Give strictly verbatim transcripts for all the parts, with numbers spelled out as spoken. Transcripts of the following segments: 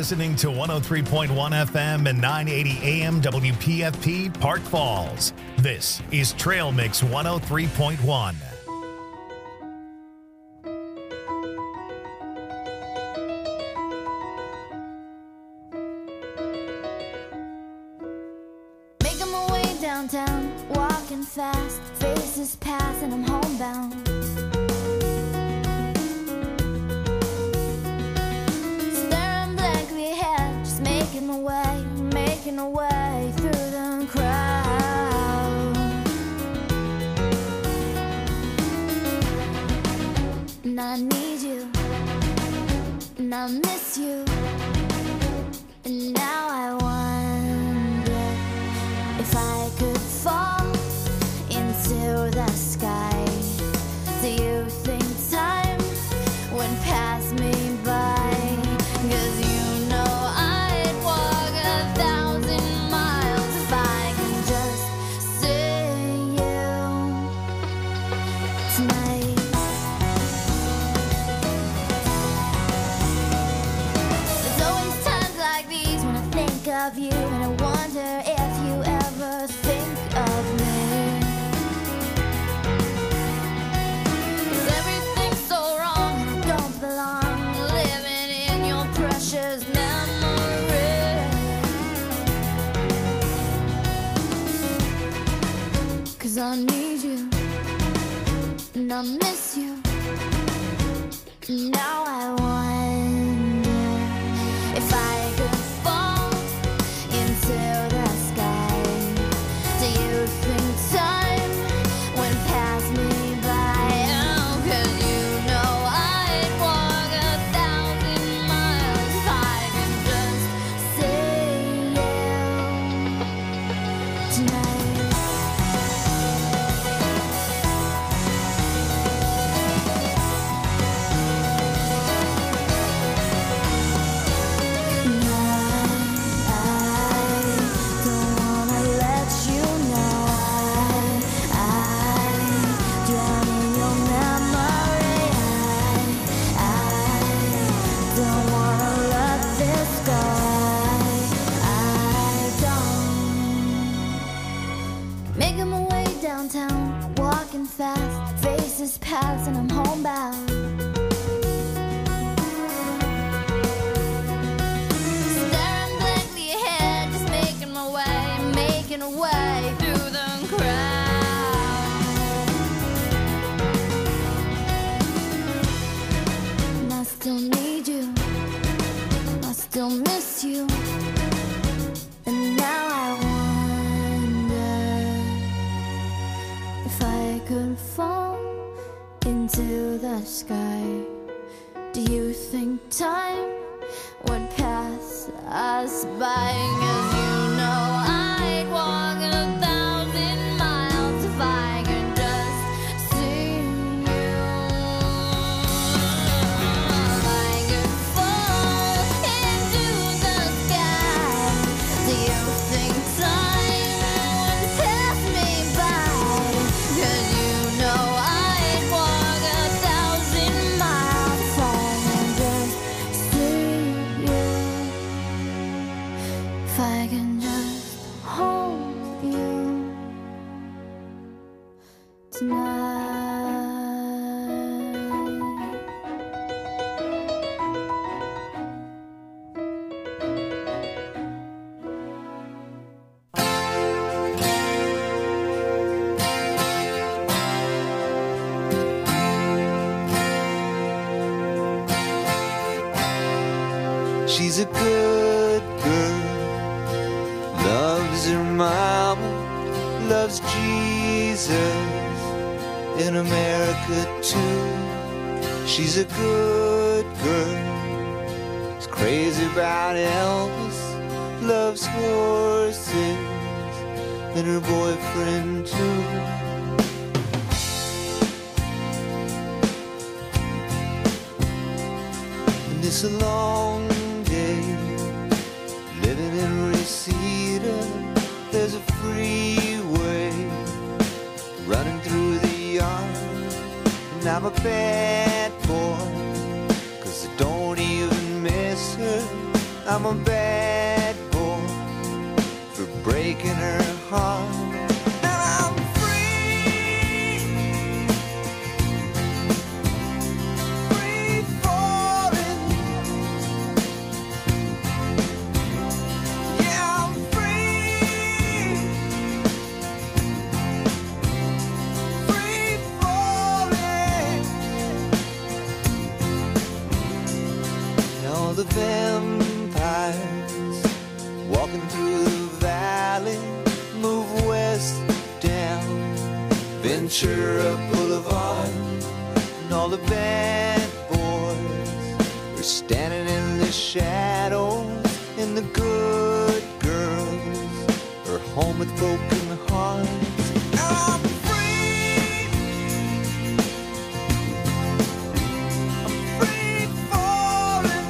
listening to one oh three point one F M and nine eighty A M W P F P Park Falls. This is Trail Mix one oh three point one. Making my way downtown, walking fast, faces pass and I'm homebound. Making my way, making my way through the crowd. And I need you, and I miss you. And now I wonder if I could fall into the sky. Do you think time would pass me by? 'Cause you know I of you, and I wonder if you ever think of me. 'Cause everything's so wrong and I don't belong, living in your precious memory. 'Cause I need you, and I miss you. Now I wonder if I could into the sky. Do you think time would pass me by? Oh, 'cause you know I'd walk a thousand miles if I could just see you tonight. Making my way downtown, walking fast, faces pass and I'm homebound. Staring blankly ahead, just making my way, making a way through the crowd. And I still need you, I still miss you. And now I could fall into the sky. Do you think time would pass us by? 'Cause you know I'd walk a thousand miles if I could just see you. If I could fall into the sky, do you think time would pass me by? 'Cause you know I'd walk a thousand miles if I can just see you. If I can just hold you tonight. She's a good girl, loves her mama, loves Jesus, in America too. She's a good girl, is crazy about Elvis, loves horses, and her boyfriend too. And it's a long living in Reseda, there's a freeway running through the yard. And I'm a bad boy, 'cause I don't even miss her I'm a bad boy for breaking her heart. Now I'm free, free falling. Yeah, I'm free, free falling. Now the vampires walking through the valley move west down Ventura Boulevard, and all the bad boys are standing in the shadows, and the good girls are home with broken hearts. Now I'm free, I'm free falling.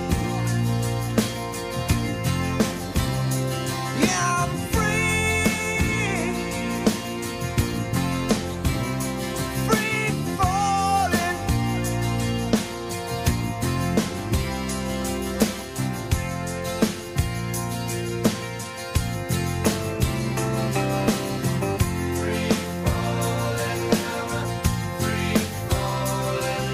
Yeah, I'm free, free falling. Free falling, free falling.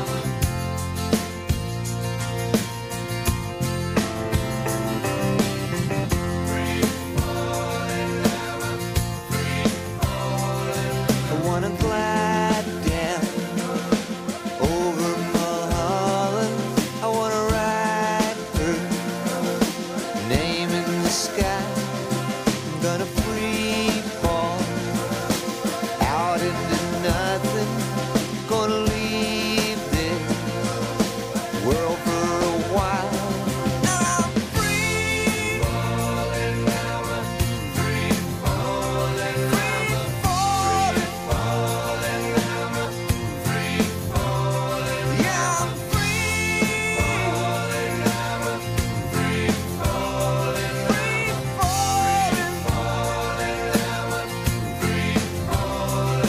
I wanna glide down over Mulholland. I wanna write her name in the sky. I'm gonna free fall out into nothing. Gonna leave this world for a while. Now I'm free falling, free falling, free falling, falling, free falling. Yeah, I'm free falling, free falling, free falling, falling, free falling.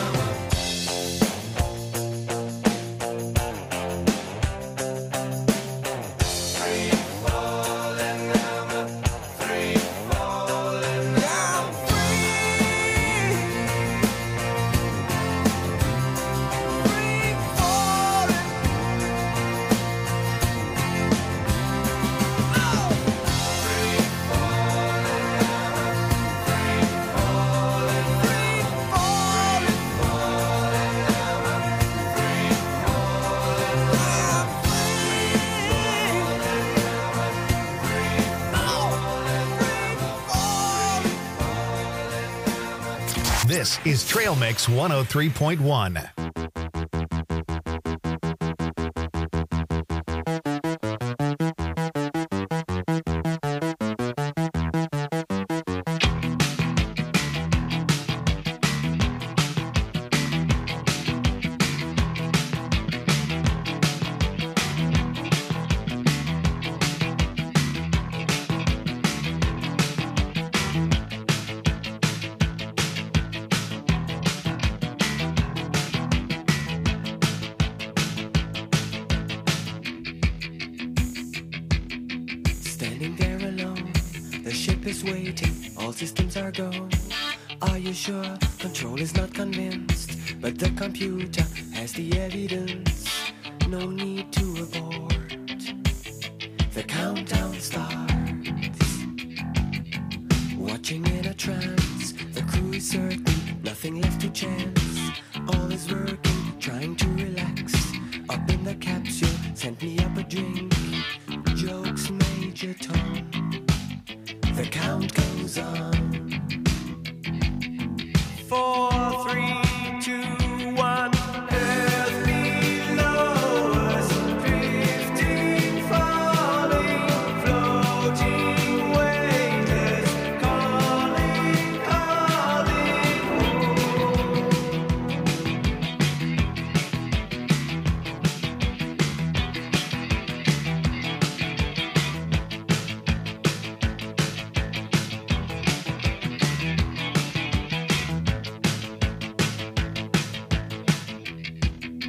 Free falling, free falling. Yeah, I'm free, free falling. Oh, free falling, free falling, free falling, falling, free falling. Yeah, I'm This is Trail Mix one oh three point one. Standing there alone, the ship is waiting, all systems are go. Are you sure? Control is not convinced, but the computer has the evidence. No need to abort. The countdown starts. Watching in a trance, the crew is certain, nothing left to chance. All is working, trying to relax. Up in the capsule, sent me up a drink. Jokes, Major Tom. The count goes on. Four, three, two, one. Earth below us, drifting, falling, floating, weightless, calling, calling.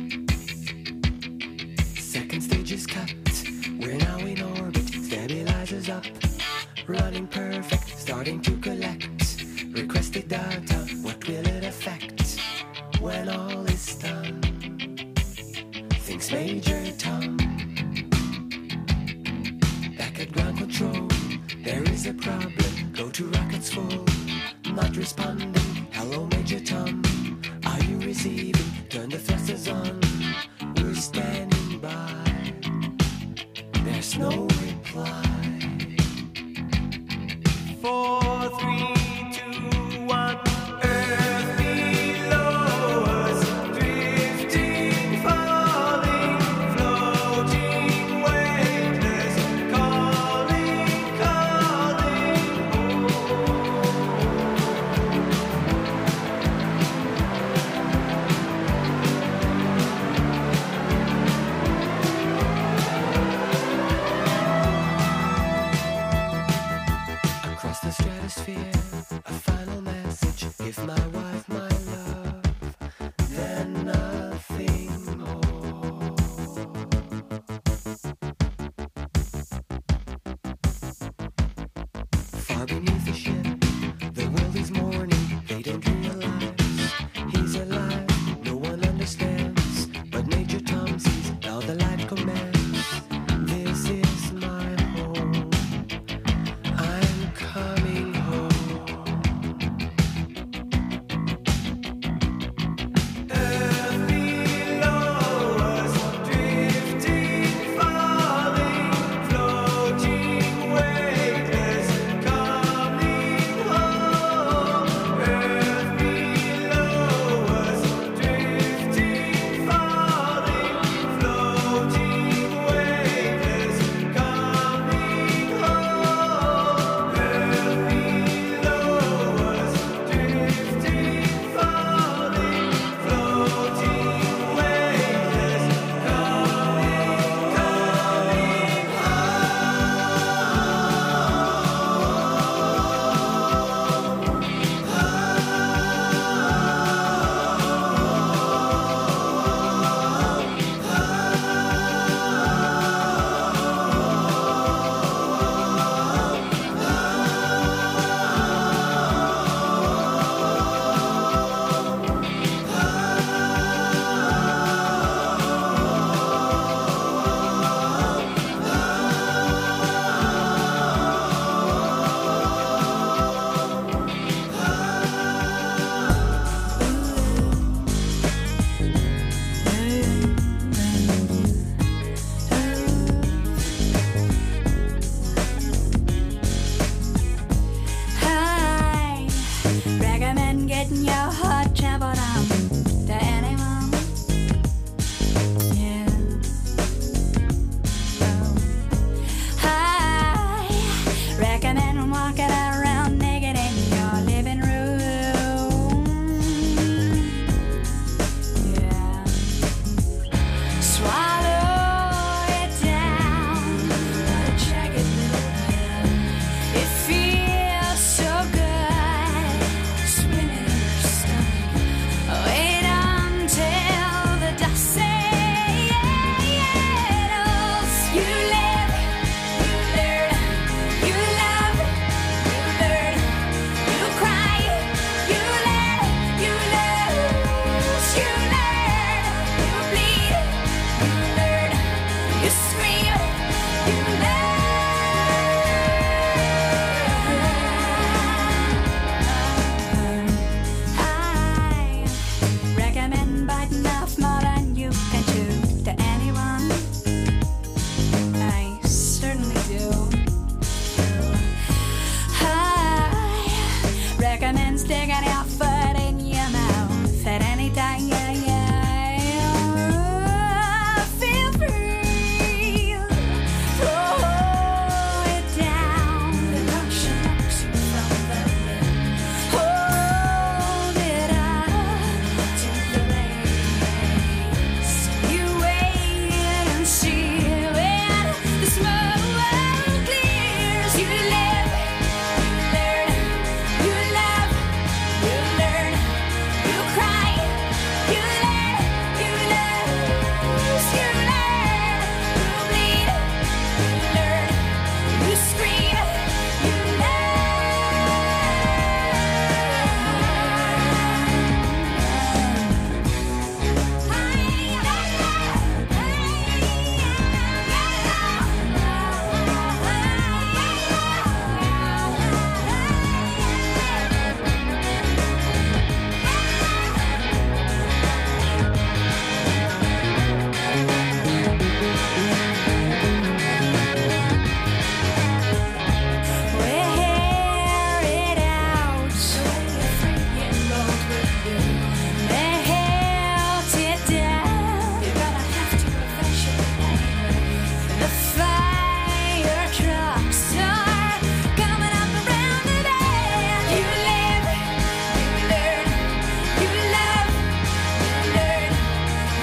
Second stage is cut. We're now in orbit. Stabilizers up, running perfect, starting to collect requested data. What will it affect when all is done? Things Major Tom. Back at ground control, there is a problem. Go to rockets full, not responding. Hello, Major Tom. Are you receiving? Turn the thrusters on. We're standing by. There's no reply. Four, three, two, one. Earth below us, drifting, falling,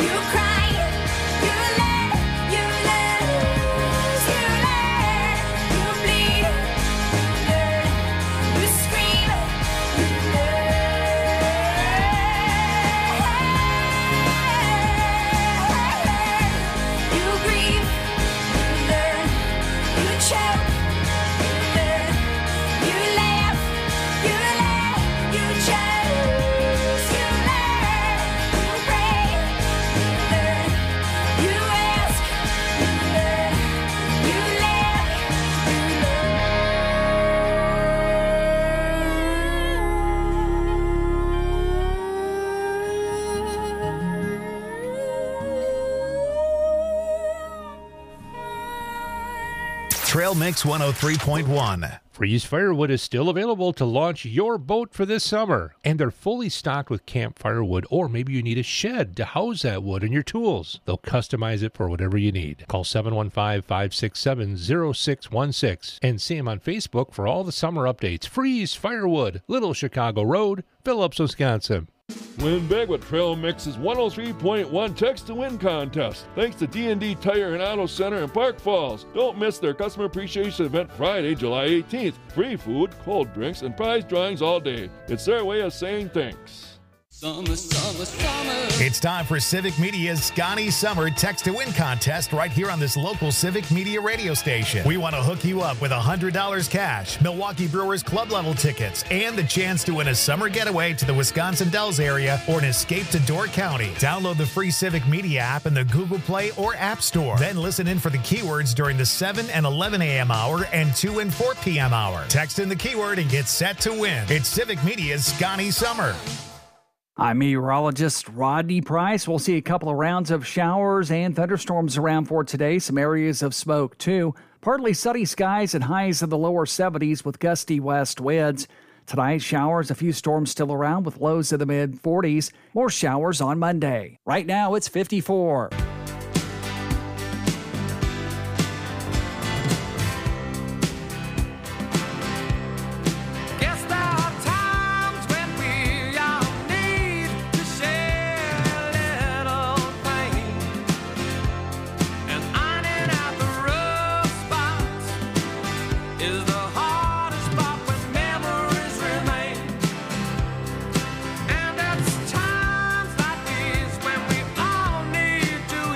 You cry, you let, you lose, you let, you bleed, you learn, you scream, you learn. You grieve, you learn, you choke, you learn, you laugh, you laugh, you choose, you learn, you pray, you learn, you ask, you learn, you laugh, you Trail Mix one oh three point one. Freeze Firewood is still available to launch your boat for this summer, and they're fully stocked with camp firewood, or maybe you need a shed to house that wood and your tools. They'll customize it for whatever you need. Call seven one five, five six seven, zero six one six and see them on Facebook for all the summer updates. Freeze Firewood, Little Chicago Road, Phillips, Wisconsin. Win big with Trail Mix's one oh three point one Text to Win contest. Thanks to D and D Tire and Auto Center in Park Falls. Don't miss their customer appreciation event Friday, July eighteenth. Free food, cold drinks, and prize drawings all day. It's their way of saying thanks. Summer, summer, summer. It's time for Civic Media's Scotty Summer Text to Win contest right here on this local Civic Media radio station. We want to hook you up with one hundred dollars cash, Milwaukee Brewers club level tickets, and the chance to win a summer getaway to the Wisconsin Dells area or an escape to Door County. Download the free Civic Media app in the Google Play or App Store. Then listen in for the keywords during the seven and eleven a.m. hour and two and four p.m. hour. Text in the keyword and get set to win. It's Civic Media's Scotty Summer. I'm meteorologist Rodney Price. We'll see a couple of rounds of showers and thunderstorms around for today. Some areas of smoke, too. Partly sunny skies and highs in the lower seventies with gusty west winds. Tonight, showers, a few storms still around with lows in the mid forties. More showers on Monday. Right now, it's fifty-four. Guess there are times when we all need to share a little pain, and ironing out the rough spots is the hardest part when memories remain. And it's times like these when we all need to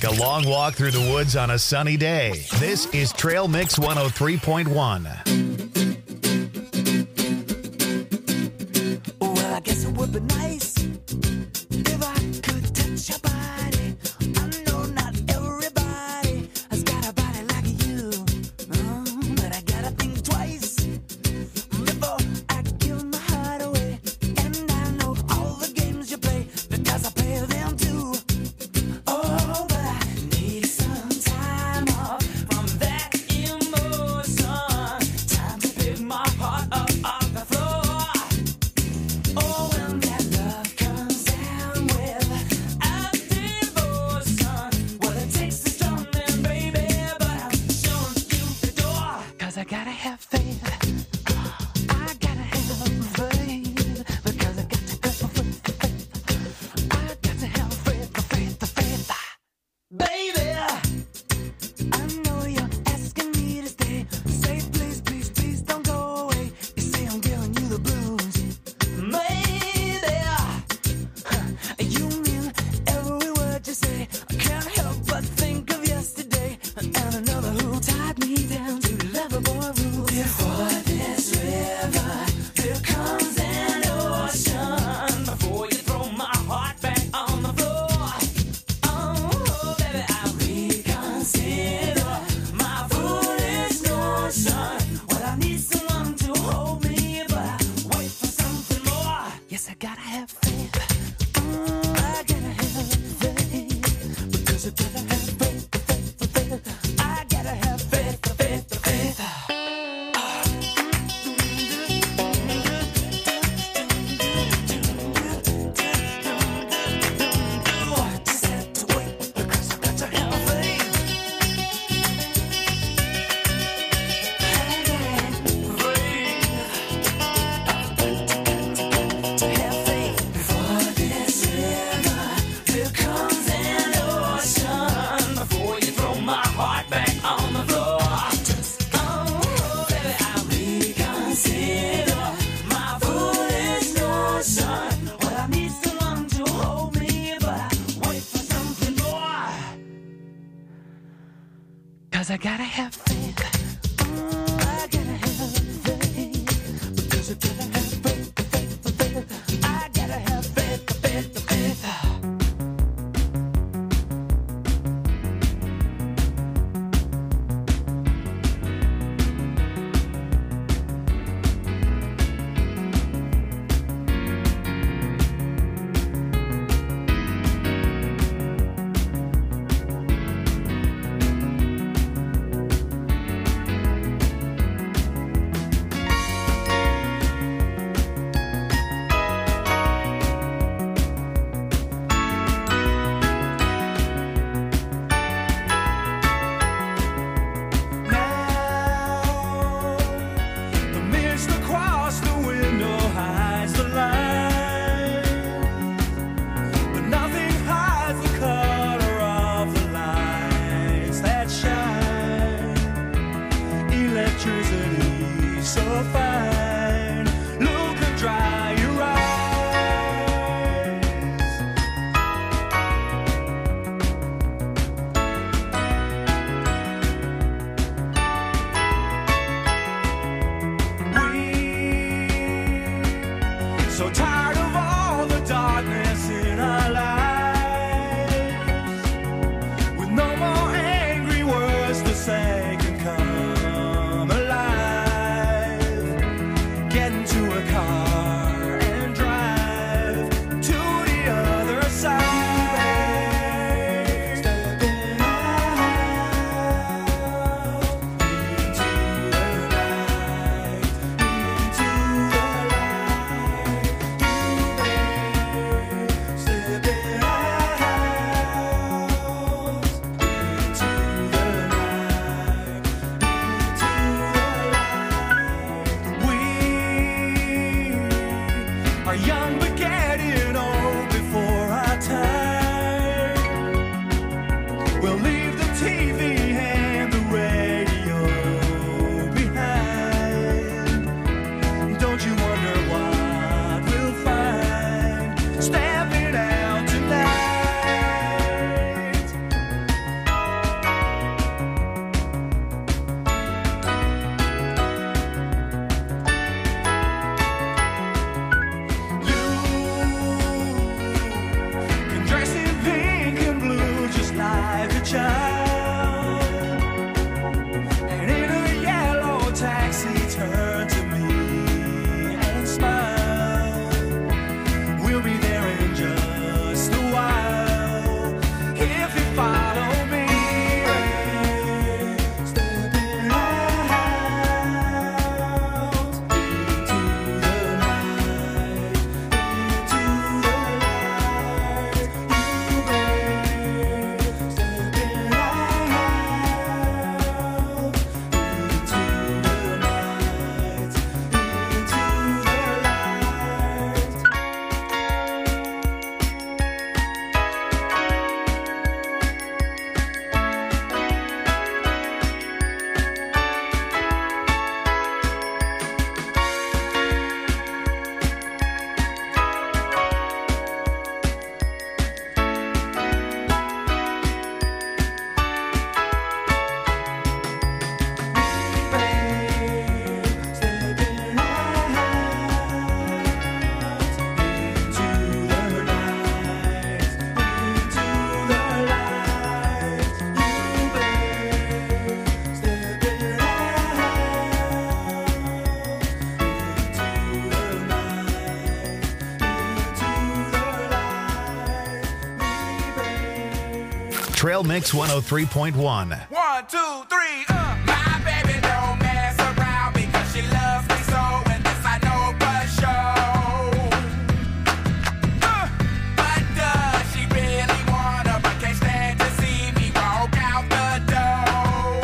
like a long walk through the woods on a sunny day. This is Trail Mix one oh three point one. Well, I guess it would be nice if I could touch your body. I know not everybody has got a body like you, mm, but I gotta think twice before I give my heart away. And I know all the games you play because I play them too. Oh, but I need some time off from that emotion. Time to pick my heart up off the floor. Oh, when that love comes down with a devotion, well, it takes a strong man, baby, but I'm showing you the door. Cause I gotta have faith. I gotta have faith. Because I got to go for faith. I got to have faith, the faith, the faith. Baby, I know you're asking me to stay. Say please, please, please don't go away. You say I'm giving you the blues. Maybe you mean every word you say. I can't help but think of yesterday and another who tied me down to lovable rules. Before this river, there comes an ocean. Before you throw my heart back on the floor. Oh, baby, I reconsider my foolish notion. Well, I need someone to hold me, but I wait for something more. Yes, I gotta have faith. Mm, I gotta have faith. Because I gotta have faith, the faith, the faith. I gotta have faith, the faith, the faith. Just have to wait because I got to have faith. To have faith before this river, there comes an ocean. Before you throw my heart back on the floor. Just oh, baby, I reconsider my foolish notion. Well, I need someone to hold me, but I wait for something more. Cause I gotta have faith. Mm, I gotta have faith. Because I gotta have faith, the faith, the faith. I gotta have faith, the faith, the faith. Trail Mix one oh three point one. One, two, three, uh. My baby don't mess around because she loves me so, and this I know for sure. Uh, but does she really wanna, but can't stand to see me walk out the door?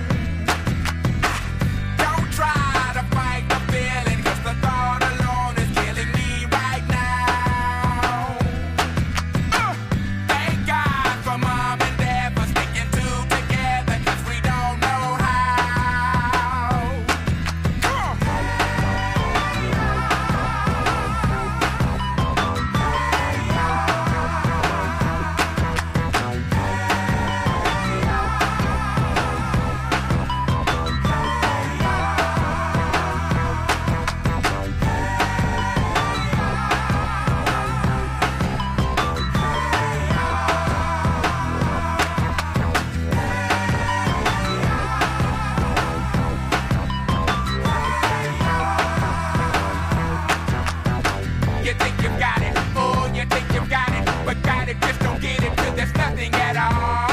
Don't try to fight the feeling, cause the thought alone is killing me right now. Uh, thank God for mom and dad for sticking two together, cause we don't know how. Come on. You think you got it, oh, you think you got it, but got it, just don't get it till there's nothing at all.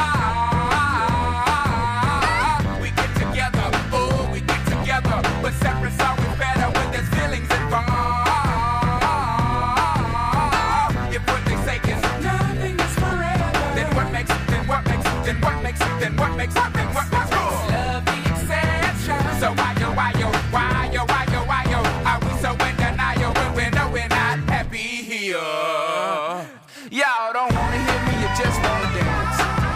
We get together, oh, we get together, but separate's always better when there's feelings involved. If what they say is nothing is forever, then what makes it, then what makes it, then what makes it, then what makes it, then what makes it? Love the exception. So why yo, why yo, why yo, why yo, why yo, are we so in denial when we know we're not happy here? Y'all don't wanna hear me, you just wanna dance.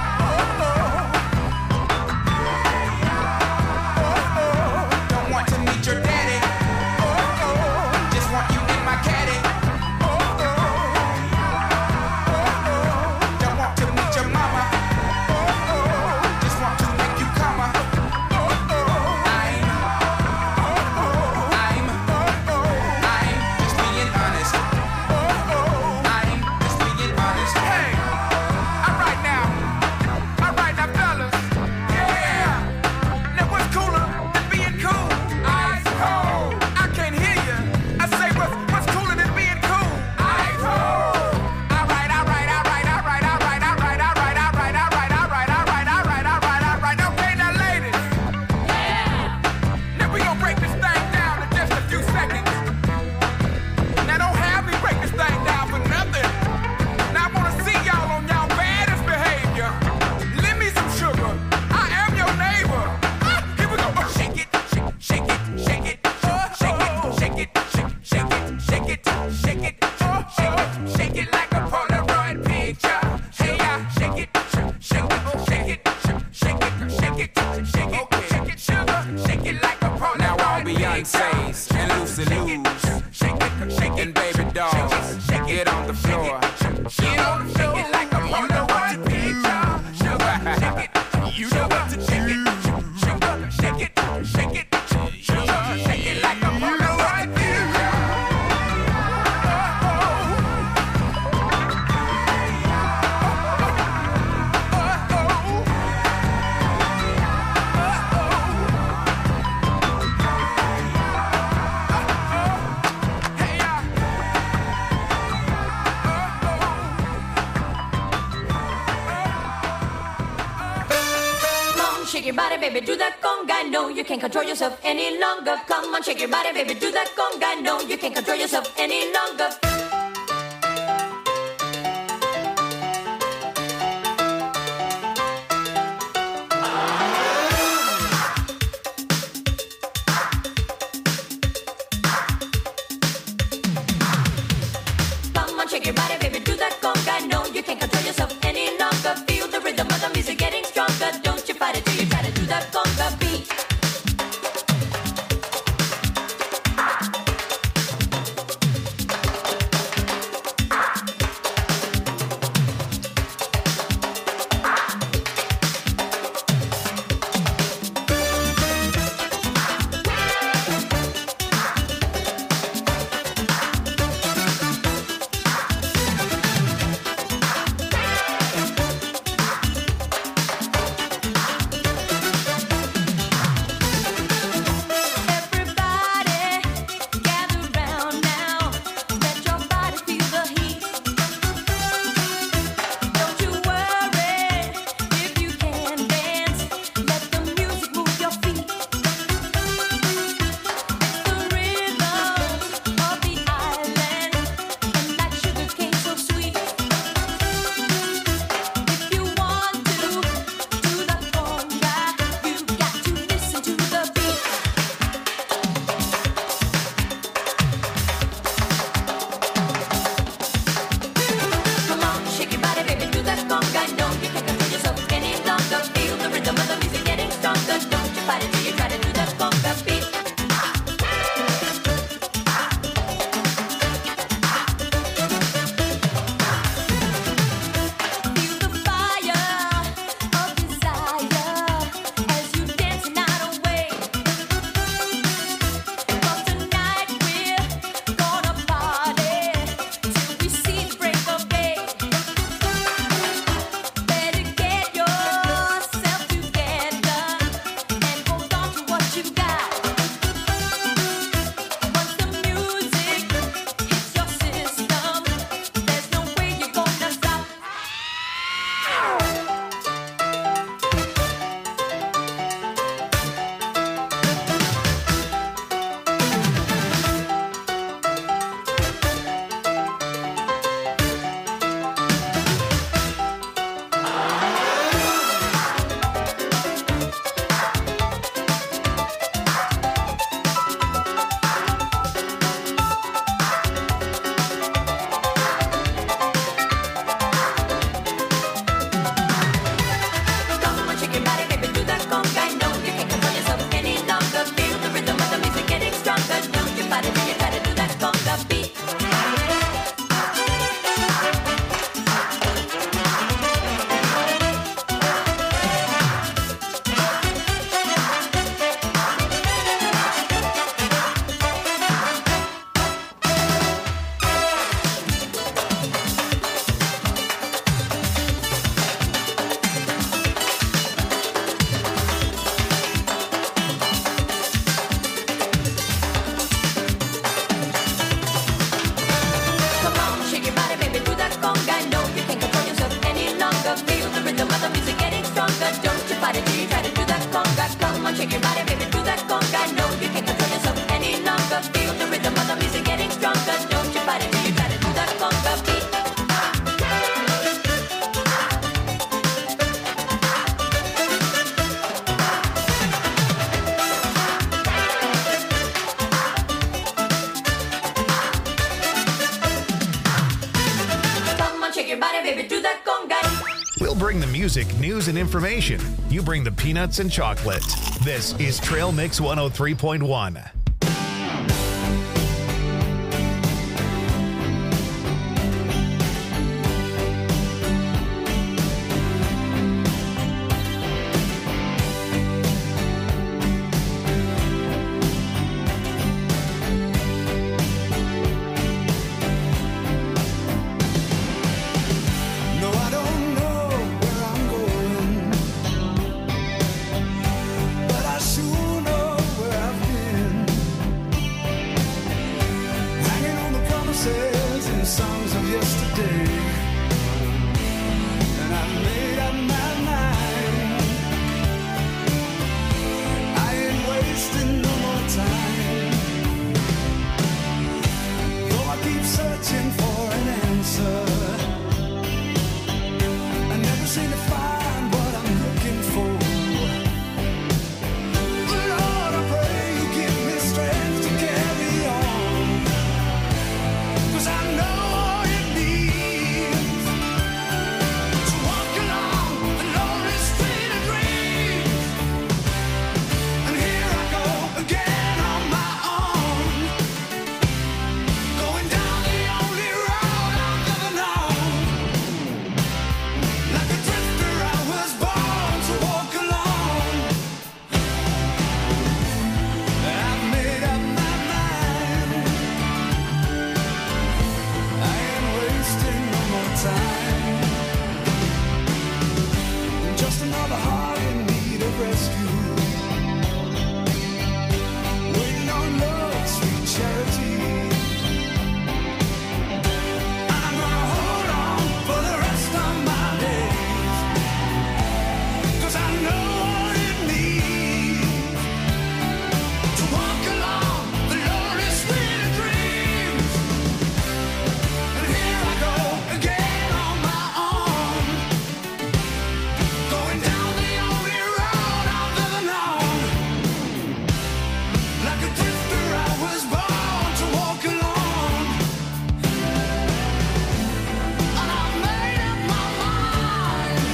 Don't want to meet your daddy. Just want you in my caddy. Don't want to meet your mama. Just want to make you come. I'm, I'm, I'm just being honest. I'm just being honest. Hey, alright now, alright now, fellas. Yeah. Now what's cooler than being cool? Ice cold. I can't hear you. I say what's what's cooler than being cool? Ice cold. Alright, alright, alright, alright, alright, alright, alright, alright, alright, alright, alright, alright, alright, alright. Okay, now ladies. Now we gonna break this thing down in just a few seconds. Now don't have me break this thing down for nothing. Now I wanna see y'all on y'all baddest behavior. Lend me some sugar. I am your neighbor. Ah, here we go. Oh, shake it, shake, shake it, shake it, oh, shake it, shake it, shake, shake it, shake it, shake it, oh, shake it, shake it like a Polaroid picture. Hey, yeah, shake it, shake, shake it, shake it, shake it, shake it, shake it, shake it, sugar, shake it like a Polaroid picture. Now all Beyonce's and Lucy Lou's and Baby Dolls, get on the floor. Get on the floor. Shake it like a Polaroid picture. Sugar, shake it. You know what to shake it. Sugar, shake it, shake it. Sugar, shake it like a Polaroid picture. Hey, yeah. Come on, shake your body, baby, do that conga. No, you can't control yourself any longer. Come on, shake your body, baby, do that conga. No, you can't control yourself any longer. Come on, shake your body, baby, do that conga. No, you can't control yourself any longer. Feel the rhythm of the music getting stronger. Don't you fight it till you try to do that conga beat. bring the music, news, and information. You bring the peanuts and chocolate. This is Trail Mix one oh three point one. No, I don't know where I'm going, but I sure know where I've been. Hanging on the promises and songs of yesterday, and I made up my mind. I ain't wasting no more time. Though I keep searching for an answer, I never seem to find what I'm looking for. Lord, I pray you give me strength to carry on, 'cause I know all it needs to walk along the lonely street of dreams. And here I go again on my own, going down the only road I've ever known. Like a drifter, I was born to walk alone. I've made up my mind. I ain't wasting no more time. Just another heart in need of rescue, waiting on love's sweet charity. I'm gonna hold on for the rest of my days, 'cause I know what it means to walk along the lonely street of dreams. And here I go again on my own, going down the only road I've ever known. Like a drifter, I was born to walk alone. And I made up my mind.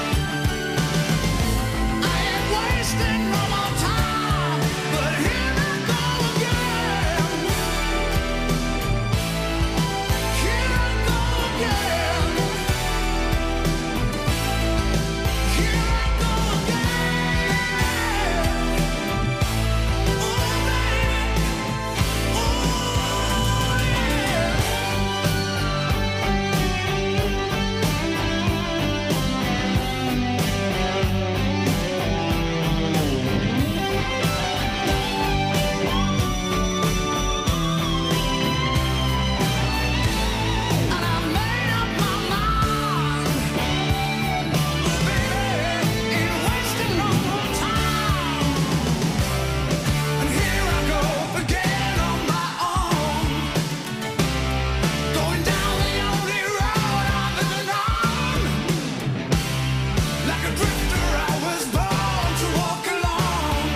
I ain't wasting no more time, but here I go again. Here I go again. Here I go again. Oh, baby. Oh, yeah. And I made up my mind, baby, ain't wasting no more time. And here I go again on my own, going down the only road I've ever known. Like a drifter, I was born to walk alone,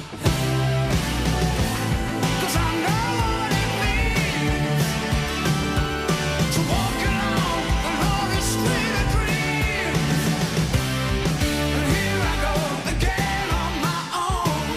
'cause I know what it means to walk along the lonely street of dreams. And here I go again on my own,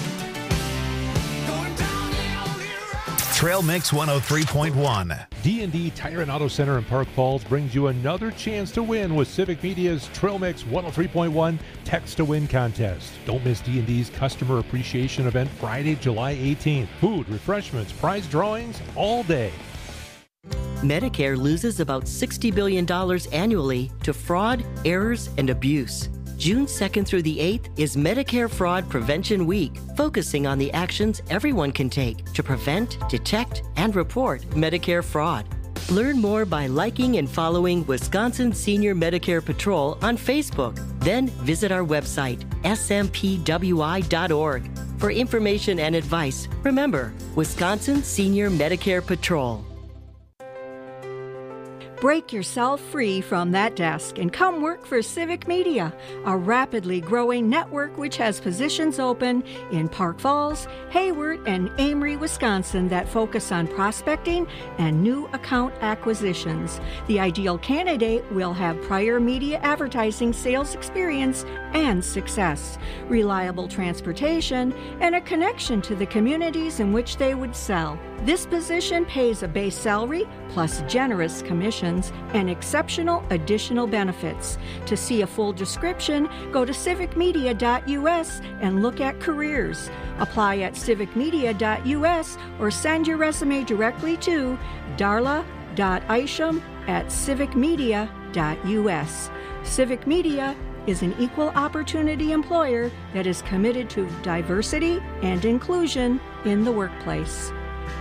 going down the only road. Trail Mix one oh three point one. D and D Tire and Auto Center in Park Falls brings you another chance to win with Civic Media's Trail Mix one oh three point one Text to Win contest. Don't miss D and D's Customer Appreciation Event Friday, July eighteenth. Food, refreshments, prize drawings all day. Medicare loses about sixty billion dollars annually to fraud, errors, and abuse. June second through the eighth is Medicare Fraud Prevention Week, focusing on the actions everyone can take to prevent, detect, and report Medicare fraud. Learn more by liking and following Wisconsin Senior Medicare Patrol on Facebook. Then visit our website, S M P W I dot org. For information and advice, remember Wisconsin Senior Medicare Patrol. Break yourself free from that desk and come work for Civic Media, a rapidly growing network which has positions open in Park Falls, Hayward, and Amory, Wisconsin that focus on prospecting and new account acquisitions. The ideal candidate will have prior media advertising sales experience and success, reliable transportation, and a connection to the communities in which they would sell. This position pays a base salary plus generous commissions and exceptional additional benefits. To see a full description, go to civic media dot U S and look at careers. Apply at civic media dot U S or send your resume directly to darla dot isham at civic media dot U S. Civic Media is an equal opportunity employer that is committed to diversity and inclusion in the workplace.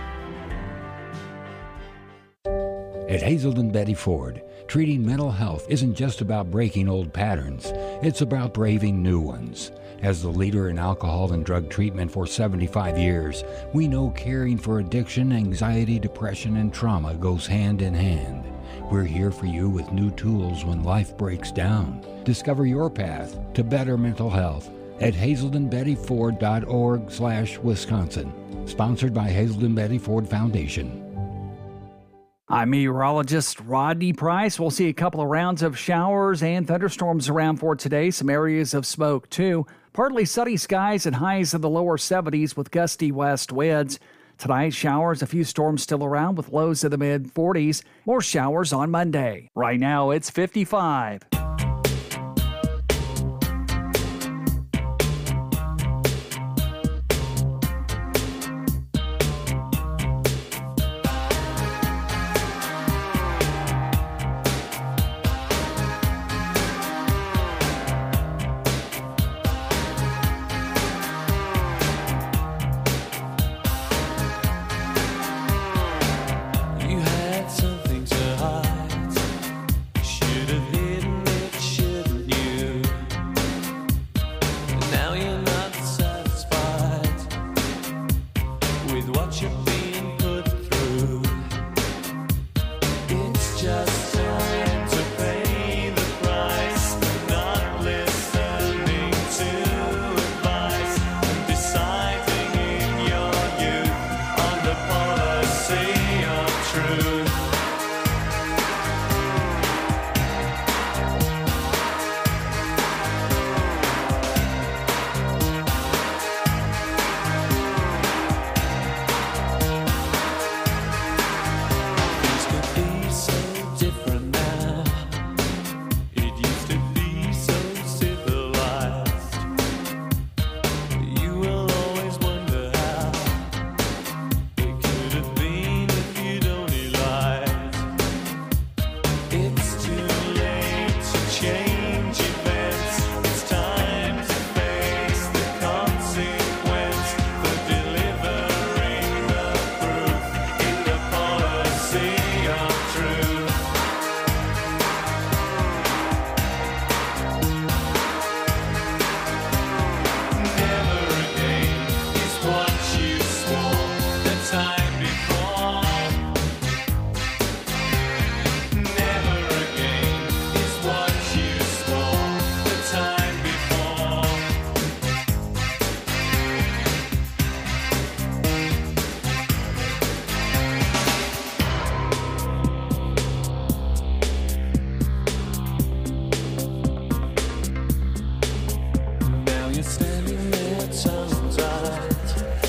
At Hazelden Betty Ford, treating mental health isn't just about breaking old patterns, it's about braving new ones. As the leader in alcohol and drug treatment for seventy-five years, we know caring for addiction, anxiety, depression, and trauma goes hand in hand. We're here for you with new tools when life breaks down. Discover your path to better mental health at hazelden betty ford dot org slash Wisconsin. Sponsored by Hazelden Betty Ford Foundation. I'm meteorologist Rodney Price. We'll see a couple of rounds of showers and thunderstorms around for today. Some areas of smoke, too. Partly sunny skies and highs in the lower seventies with gusty west winds. Tonight, showers, a few storms still around with lows in the mid forties. More showers on Monday. Right now, it's fifty-five. You had something to hide. Should have hidden it, shouldn't you? Now you're not satisfied with what you're being put through. It's just time to pay the price. Not listening to advice and deciding in your youth on the policy of truth. Things could be so different now. It used to be so civilized. You will always wonder how it could have been if you'd only lied. It's too late to change events. It's time to face the consequence for delivering the proof in the policy of truth. Never again is what you swore the time before. Never again is what you swore the time before. Now you're standing there tongue-tied,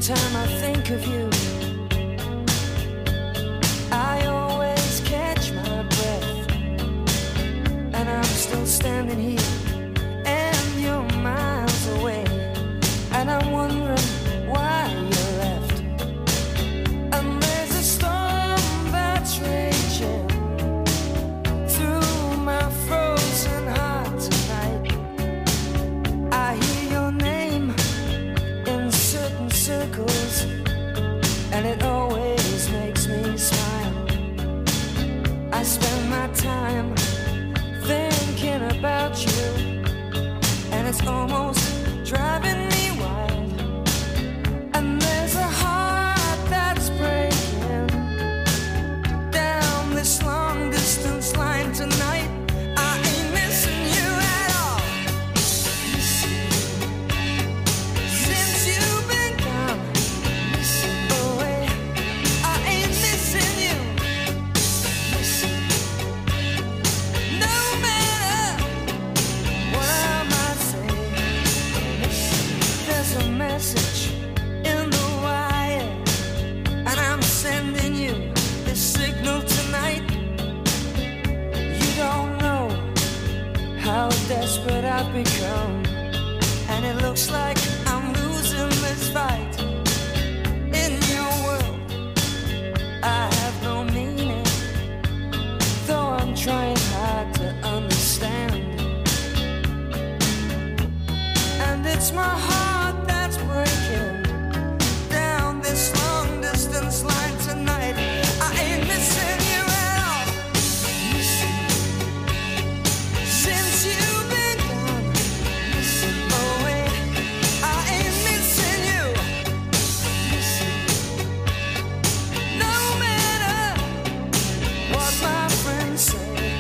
time I think of you, I always catch my breath, and I'm still standing here, and you're miles away, and I'm wondering why you left. And there's a storm that's raging through my frozen heart tonight. I hear your name in certain circles, and it always makes me smile. I spend my time thinking about you, and it's almost driving me wild. And there's a heart that's breaking down this long distance line tonight. I ain't missing you at all. Since you've been gone away, I ain't missing you. No matter what I might say, there's a message in the wire, and I'm sending you this signal tonight. You don't know how desperate I've become, and it looks like I'm losing this fight. In your world, I have no meaning, though I'm trying hard to understand. And it's my heart that's breaking down this long distance line tonight. I ain't missing you at all. Since you've been gone away, I ain't missing you. No matter what my friends say.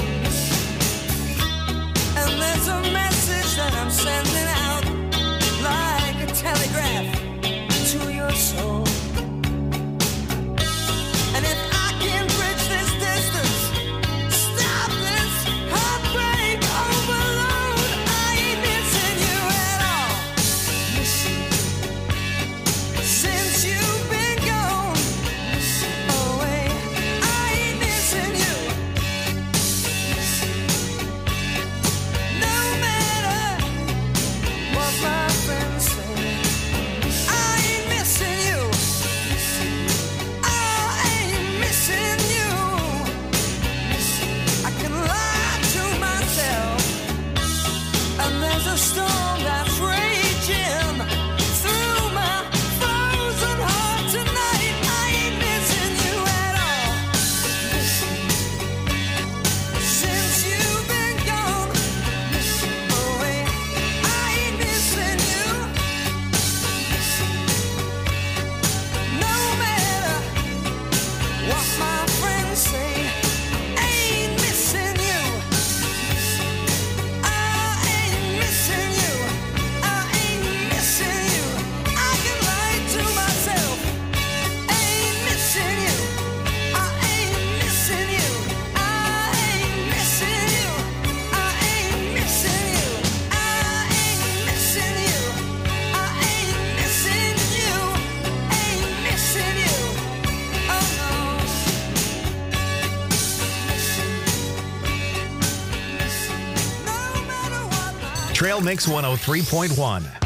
And there's a message that I'm sending out like a telegraph to your soul. And if I can bridge this distance, stop this heartbreak overload, I ain't missing you at all. Since you've been gone away, I ain't missing you. No matter what my friends say, I ain't missing you. I ain't missing you. I can lie to myself, and there's a storm that's raging through my frozen heart tonight. I ain't missing you at all. Since you've been gone away, I ain't missing you. No matter what my friends say, ain't missing you. I ain't missing you. I ain't missing you. I can lie to myself. Ain't missing you. I ain't missing you. I ain't missing you. I ain't missing you. I ain't missing you. I ain't missing you. Ain't missing you. Oh no. No matter what my Trail Mix one oh three point one.